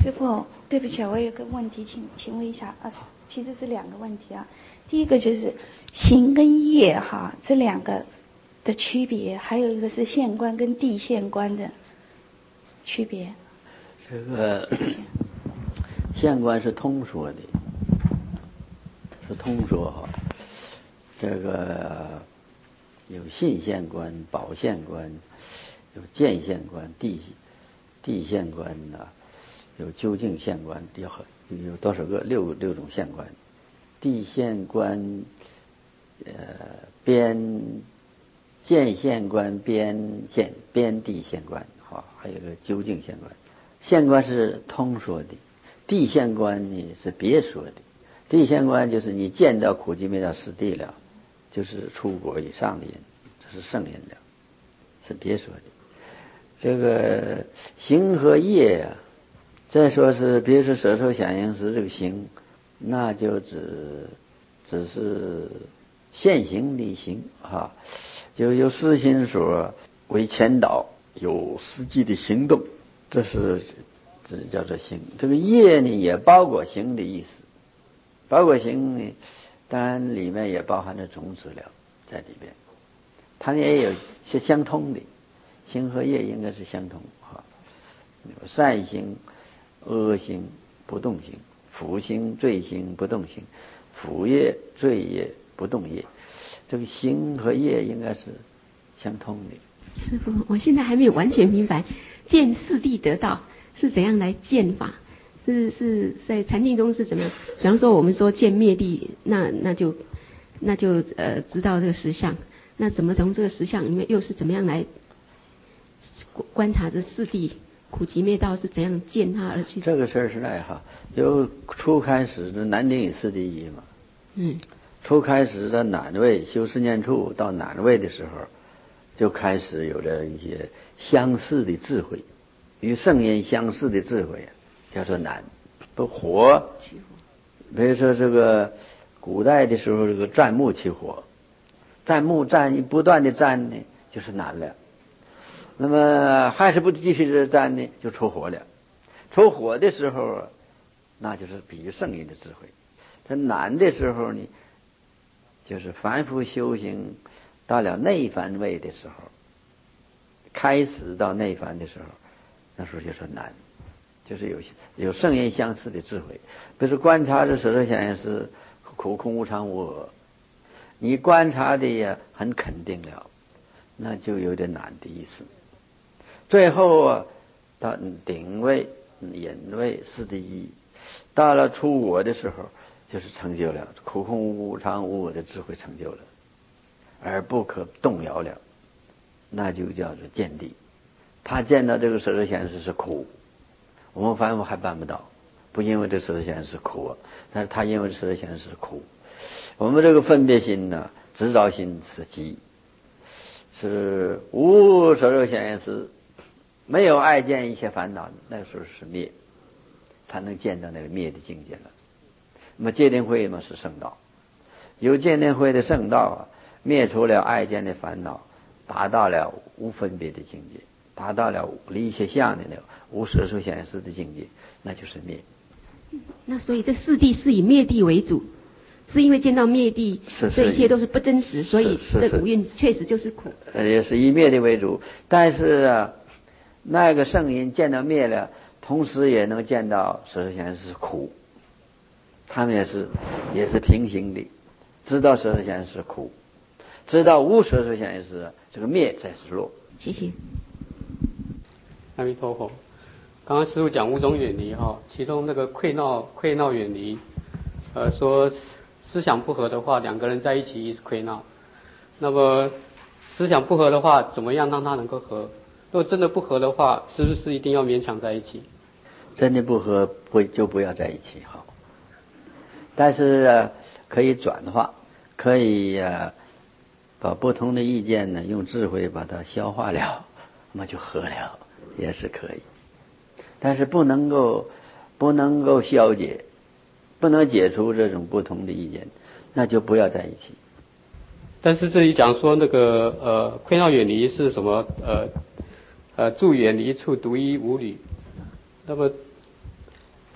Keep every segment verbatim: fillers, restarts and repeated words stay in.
师父，对不起，我有个问题，请请问一下啊，其实是两个问题啊。第一个就是行跟业哈这两个的区别，还有一个是现观跟地现观的区别。 这个现观是通说的，是通说哈。这个有信现观、宝现观，有见现观、地地现观呐、啊，有究竟现观，有有多少个？六六种现观。地现观，呃，边见现观、边现边地现观，哈，还有个究竟现观。现观是通说的，地现观呢是别说的。地现观就是你见到苦集灭道实地了，就是出果以上的人，这是圣人了，是别说的。这个行和业啊，再说是别说舍受想行识这个行，那就只只是现行的行啊，就有思心所为前导，有实际的行动，这是这叫做行。这个业呢也包括行的意思，包括行呢，当然里面也包含着种子了在里边，它也有是相通的，行和业应该是相通哈。有善行、恶行、不动行，福行、罪行、不动行，福业、罪业、不动业，这个行和业应该是相通的。 师父，我现在还没有完全明白见四谛得道是怎样来见法，是是在禅定中是怎么样？比方说我们说见灭谛，那那就那就呃知道这个实相，那怎么从这个实相里面又是怎么样来观察这四谛苦集灭道是怎样见它而去？ 这个事儿是那样哈，由初开始的南定以四谛义嘛， 嗯， 初开始的南位修四念处到南位的时候，就开始有了一些相似的智慧，与圣人相似的智慧，叫做南。不火，比如说这个古代的时候，这个占木起火，占木占不断的占呢，就是南了。那么还是不继续这占呢，就出火了。出火的时候，那就是比喻圣人的智慧。在南的时候呢，就是凡夫修行到了内凡位的时候，开始到内凡的时候，那时候就说难，就是有有圣人相似的智慧。比如说观察这舍受想行识苦空无常无我，你观察的也很肯定了，那就有点难的意思。最后啊，到顶位、隐位、四谛一，到了出我的时候，就是成就了苦空无常无我的智慧成就了，而不可动摇了，那就叫做见地。他见到这个舍受想行识是苦，我们凡夫还办不到，不因为这舍受想行识是苦，但是他因为舍受想行识是苦。我们这个分别心呢，执着心是集，是无舍受想行识。没有爱见一切烦恼，那个时候是灭，才能见到那个灭的境界了。那么戒定慧嘛是圣道，有戒定慧的圣道啊，灭除了爱见的烦恼，达到了无分别的境界，达到了离一切相的那个无舍受想行识的境界，那就是灭。 那所以这四谛是以灭谛为主，是因为见到灭谛，这一切都是不真实，所以这五蕴确实就是苦。 也是以灭谛为主，但是啊。那个圣人见到灭了，同时也能见到舍受想行识是苦，他们也是也是平行的，知道舍受想行识是苦，知道无舍受想行识这个灭才是落。 谢谢。 阿弥陀佛。刚刚师父讲五种远离哈，其中那个溃闹溃闹远离，呃，说思想不合的话，两个人在一起一直溃闹。那么思想不合的话，怎么样让他能够合？如果真的不合的话，是不是一定要勉强在一起？ 真的不合，不就不要在一起好。但是、啊、可以转化，可以、啊、把不同的意见呢，用智慧把它消化了，那么就合了，也是可以。但是不能够不能够消解，不能解除这种不同的意见，那就不要在一起。 但是这里讲说那个呃溃闹远离是什么呃呃住远离处独一无侣，那么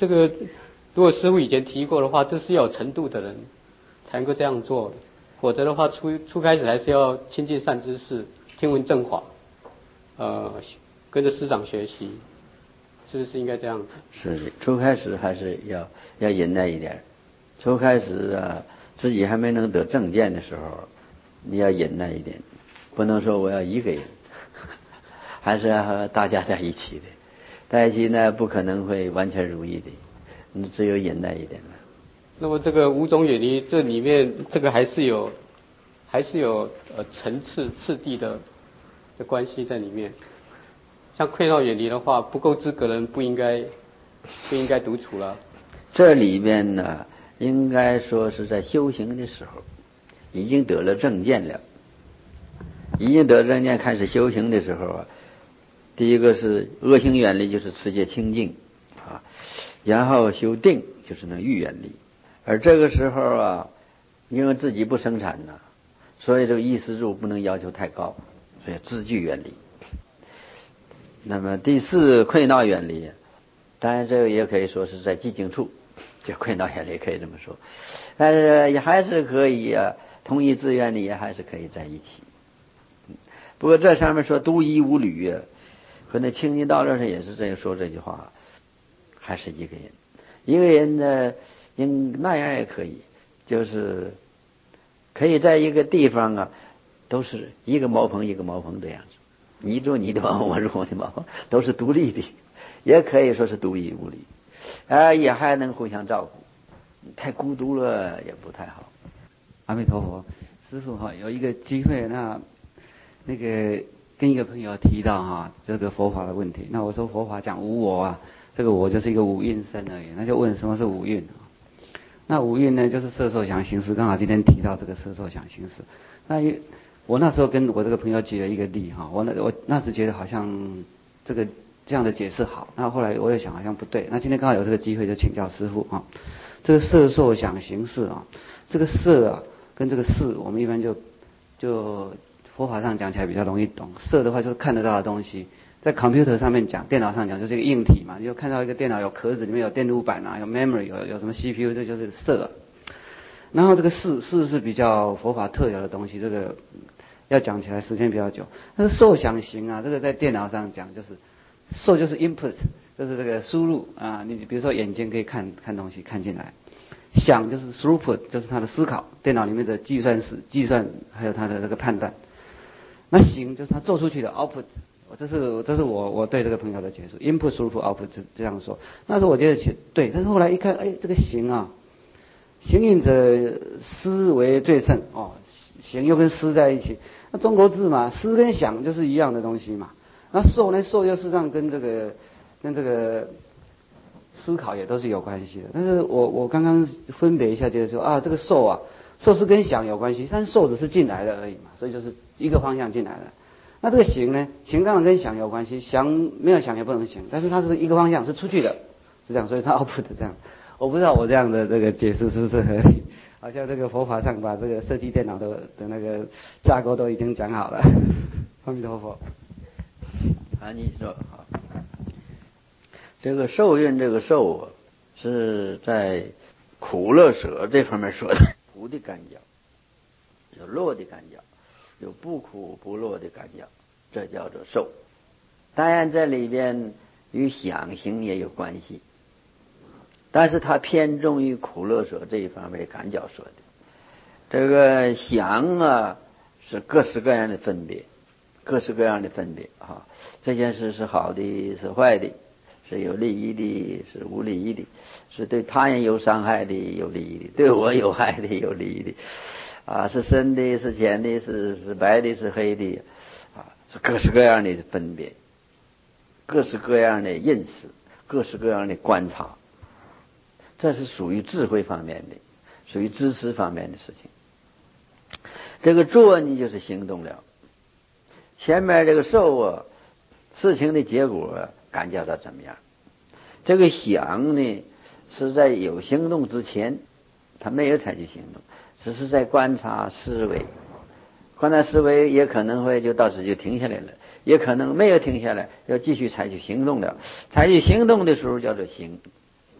这个如果师父以前提过的话，这是要有程度的人才能够这样做，否则的话初初开始还是要亲近善知识，听闻正法，呃，跟着师长学习，是不是应该这样子？ 是的，初开始还是要要忍耐一点。初开始啊，自己还没能得正见的时候，你要忍耐一点，不能说我要一个人，还是要和大家在一起的。在一起呢，不可能会完全如意的，你只有忍耐一点了。 那么这个五种远离，这里面这个还是有，还是有呃层次次第的的关系在里面。像溃闹远离的话，不够资格的人不应该不应该独处了。 这里边呢，应该说是在修行的时候，已经得了正见了，已经得了正见开始修行的时候啊，第一个是恶行远离，就是持戒清净啊，然后修定，就是能欲远离。而这个时候啊，因为自己不生产呢，所以这个意识住不能要求太高，所以自具远离。那么第四溃闹远离，当然这个也可以说是在寂静处，就溃闹远离可以这么说，但是也还是可以啊，同一自愿的也还是可以在一起。不过这上面说独一无侣啊，和那清净道论上也是这样说这句话，还是一个人，一个人呢，应那样也可以，就是可以在一个地方啊，都是一个茅棚一个茅棚这样子。你住你的茅棚，我住我的茅棚，都是独立的，也可以说是独一无二，而也还能互相照顾。太孤独了也不太好。 阿弥陀佛，师父哈，有一个机会，那那个跟一个朋友提到哈这个佛法的问题，那我说佛法讲无我啊，这个我就是一个五蕴身而已，那就问什么是五蕴？那五蕴呢，就是色受想行识，刚好今天提到这个色受想行识，那我那时候跟我这个朋友举了一个例哈，我那我那时觉得好像这个这样的解释好，那后来我也想好像不对，那今天刚好有这个机会就请教师父啊，这个色受想行识啊，这个色啊跟这个识，我们一般就就佛法上讲起来比较容易懂，色的话就是看得到的东西，在 computer 上面讲，电脑上讲就是一个硬体嘛，你就看到一个电脑有壳子，里面有电路板啊，有 memory， 有有什么 C P U， 这就是色。然后这个识识是比较佛法特有的东西，这个要讲起来时间比较久。但是受想行啊，这个在电脑上讲就是受就是 input， 就是这个输入啊，你比如说眼睛可以看看东西看进来，想就是 throughput， 就是它的思考，电脑里面的计算式计算还有它的这个判断。那行就是他做出去的 output， 这是这是我我对这个朋友的解释 ，input throughput output 这样说。那时候我觉得对，但是后来一看，哎，这个行啊。行印者思为最胜哦，行又跟思在一起。那中国字嘛，思跟想就是一样的东西嘛。那受呢，受又事实上跟这个跟这个思考也都是有关系的。但是我我刚刚分别一下，就是说啊，这个受啊，受是跟想有关系，但是受只是进来的而已嘛，所以就是一个方向进来了。那这个行呢，行当然跟想有关系，想没有想也不能行，但是它是一个方向，是出去的，是这样，所以它 output 这样。我不知道我这样的这个解释是不是合理？好像这个佛法上把这个设计电脑的的那个架构都已经讲好了。阿弥陀佛。 啊，你说好。这个受孕，这个受啊，是在苦乐舍这方面说的，苦的感觉，有乐的感觉，有不苦不乐的感觉，这叫做受。当然这里边与想行也有关系。但是他偏重于苦乐舍这一方面的感觉说的，这个想啊是各式各样的分别，各式各样的分别啊，这件事是好的，是坏的，是有利益的，是无利益的，是对他人有伤害的，有利益的，对我有害的，有利益的，啊，是深的，是浅的，是是白的，是黑的，啊，是各式各样的分别，各式各样的认识，各式各样的观察。这是属于智慧方面的，属于知识方面的事情。这个做呢，就是行动了。前面这个受啊，事情的结果啊，感觉到怎么样？这个想呢，是在有行动之前，他没有采取行动，只是在观察思维。观察思维也可能会就到此就停下来了，也可能没有停下来，要继续采取行动了。采取行动的时候叫做行。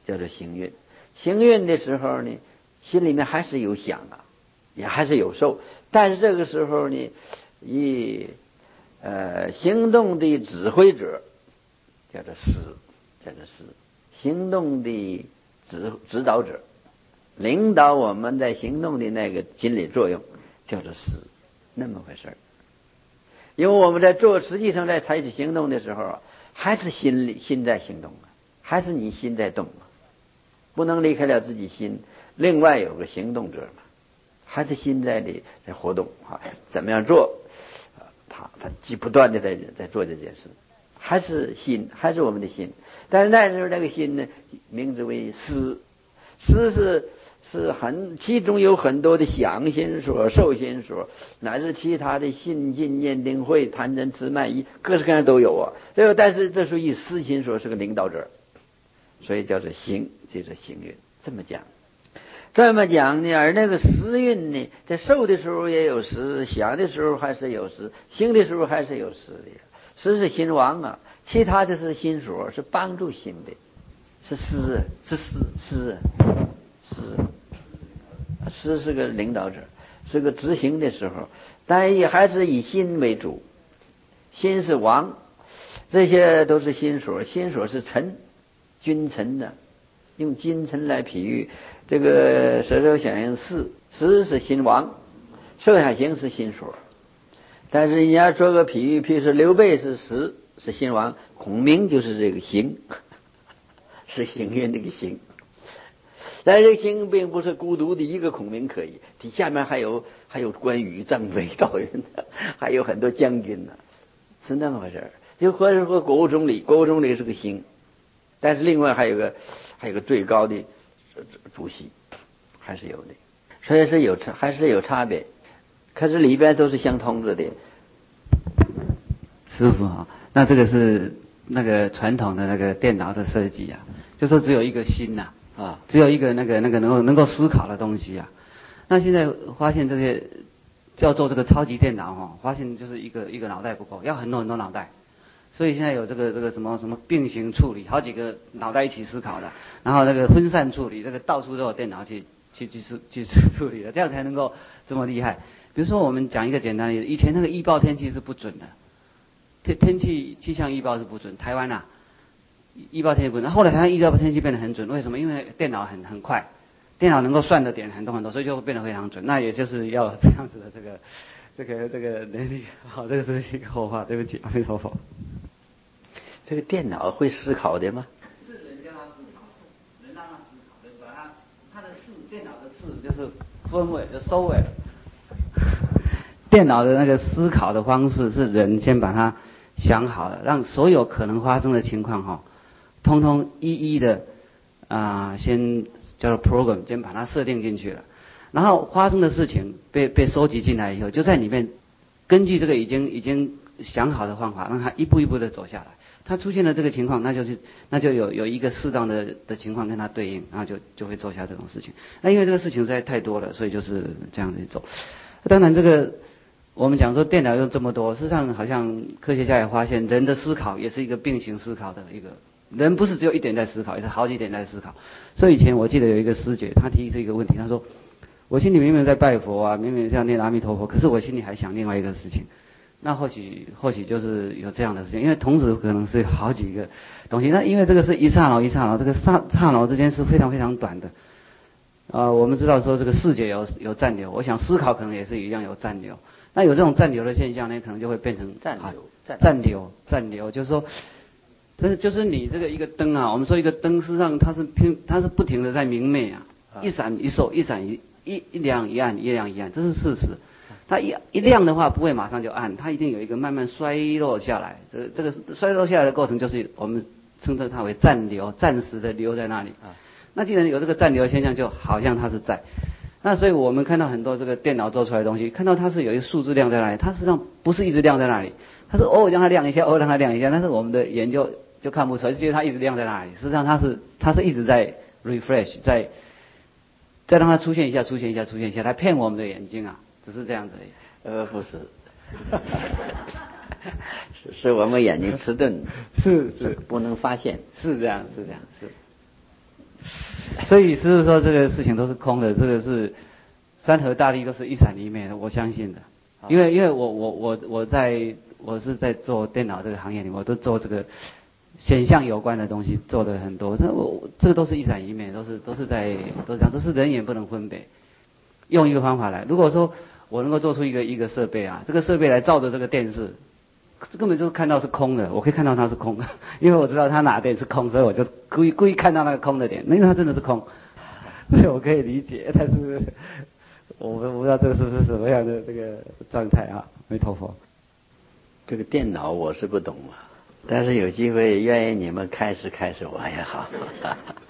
叫做行运。行运的时候呢，心里面还是有想啊，也还是有受，但是这个时候呢，以呃行动的指挥者叫做思，叫做思，行动的指指导者，领导我们在行动的那个心理作用叫做思，那么回事儿。因为我们在做，实际上在采取行动的时候啊，还是心里心在行动啊，还是你心在动啊，不能离开了自己心。另外有个行动者嘛，还是心在的在活动啊，怎么样做？他他既不断的在在做这件事，还是心，还是我们的心。但是那时候那个心呢，名字为思，思是是很，其中有很多的想心所、受心所，乃至其他的信心、念定慧、贪嗔痴慢疑，各式各样都有啊。对吧？但是这属于思心所，是个领导者，所以叫做行，就是行运。这么讲，这么讲呢，而那个时运呢，在受的时候也有时，想的时候还是有时，行的时候还是有时的。时是心王啊，其他的是心所，是帮助心的，是思，是思思思。思是个领导者，是个执行的时候，但也还是以心为主，心是王，这些都是心所，心所是臣，君臣的，用君臣来比喻。这个舍受想行识，识是心王，受想行是心所。但是人家做个比喻，譬如说刘备是识，是心王，孔明就是这个行，是行运这个行。但是这个行并不是孤独的一个孔明可以，底下面还有还有关羽、张飞、赵云，还有很多将军呢，是那么回事儿。就或者说国务总理，国务总理是个行，但是另外还有个还有个最高的主席，还是有的，所以是有差，还是有差别。可是里边都是相通着的。 师父哈，那这个是那个传统的那个电脑的设计啊，就说只有一个心呐、啊，啊，只有一个那个那个能够能够思考的东西啊。那现在发现这些叫做这个超级电脑哈、哦，发现就是一个一个脑袋不够，要很多很多脑袋。所以现在有这个这个什么什么并行处理，好几个脑袋一起思考的，然后那个分散处理，这个到处都有电脑去去去去处理的，这样才能够这么厉害。比如说我们讲一个简单的，以前那个预报天气是不准的，天天气气象预报是不准，台湾啊预报天气不准，后来台湾预报天气变得很准，为什么？因为电脑很很快，电脑能够算的点很多很多，所以就变得非常准。那也就是要这样子的这个这个这个能力。好，这个是一个后话，对不起，阿弥陀佛。 这个电脑会思考的吗？ 是人叫他思考，人让他思考，对吧？他他的思，电脑的思就是分位，就收尾。电脑的那个思考的方式是人先把它想好了，让所有可能发生的情况哈，通通一一的啊、呃，先叫做 program， 先把它设定进去了，然后发生的事情被被收集进来以后，就在里面根据这个已经已经想好的方法，让它一步一步的走下来。它出现了这个情况，那就是那就有有一个适当的的情况跟它对应，然后就就会做下这种事情。那因为这个事情实在太多了，所以就是这样子走。当然，这个我们讲说电脑用这么多，事实上好像科学家也发现，人的思考也是一个并行思考的一个，人不是只有一点在思考，也是好几点在思考。所以以前我记得有一个师姐，她提出一个问题，她说：“我心里明明在拜佛啊，明明这样念阿弥陀佛，可是我心里还想另外一个事情。”那或许或许就是有这样的事情，因为同时可能是好几个东西。那因为这个是一刹那一刹那，这个刹刹那之间是非常非常短的。啊、呃，我们知道说这个世界有有暂留，我想思考可能也是一样有暂留。那有这种暂留的现象呢，可能就会变成暂留， 暂暂留暂留，就是说，这就是你这个一个灯啊，我们说一个灯，事实上它是拼，它是不停的在明媚啊，一闪一烁，一闪一一一亮一暗，一亮一暗，这是事实。它一一亮的话，不会马上就暗，它一定有一个慢慢衰落下来。这个这个衰落下来的过程，就是我们称之它为暂留，暂时的留在那里。那既然有这个暂留现象，就好像它是在。那所以我们看到很多这个电脑做出来的东西，看到它是有一个数字亮在那里，它实际上不是一直亮在那里，它是偶尔让它亮一下，偶尔让它亮一下，但是我们的研究就看不出来，就觉得它一直亮在那里。实际上它是它是一直在 refresh， 在再让它出现一下，出现一下，出现一下，来骗我们的眼睛啊。只是这样子而已。 呃，不是，是是我们眼睛迟钝， 是是不能发现， 是这样，是这样，是所以师父说这个事情都是空的，这个是山河大地都是一闪一灭的，我相信的。因为因为我我我我在我是在做电脑这个行业里，我都做这个显象有关的东西，做的很多。这我这个都是一闪一灭，都是都是在都是这样，这是人眼不能分别。用一个方法来，如果说我能够做出一个一个设备啊，这个设备来照着这个电视，根本就是看到是空的，我可以看到它是空的，因为我知道它哪点是空，所以我就故意故意看到那个空的点，因为它真的是空，所以我可以理解。但是我我不知道这个是不是什么样的这个状态啊？没头佛。 这个电脑我是不懂啊，但是有机会愿意你们开始开始我也好。